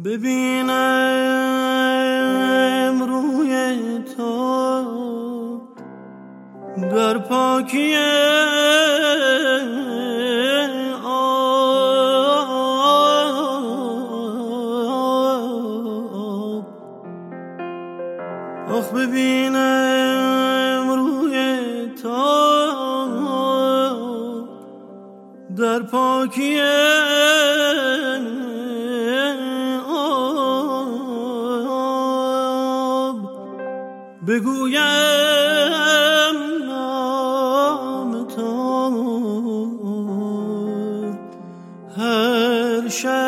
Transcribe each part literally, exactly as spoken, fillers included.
ببینم روی تو در پاکی آب، آخ ببینم روی تو در پاکی آب، بگویم نام تو هر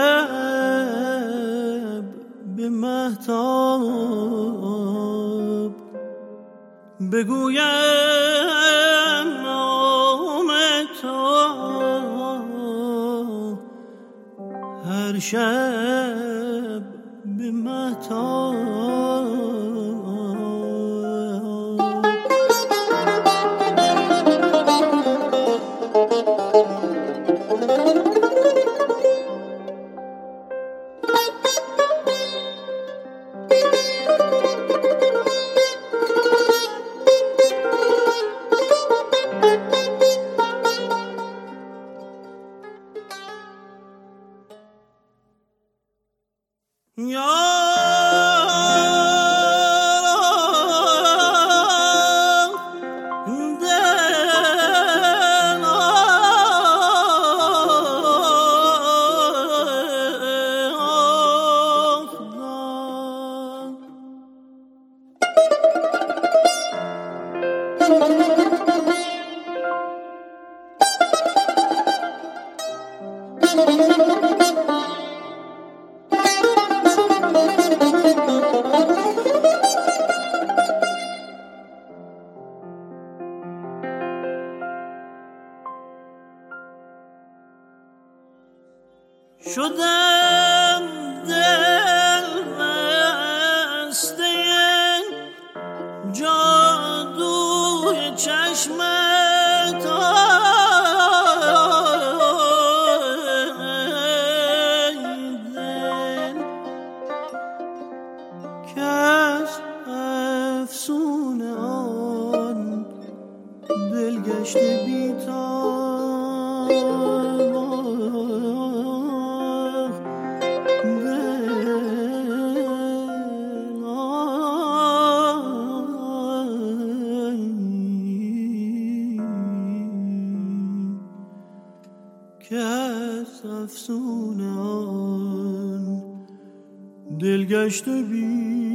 شب به مهتاب، بگویم نام تو هر شب به مهتاب. شدم دل بسته جادوی چشمت، ای دل که از افسون آن دل گشته بی‌تاب. که از افسون آن دل گشته بی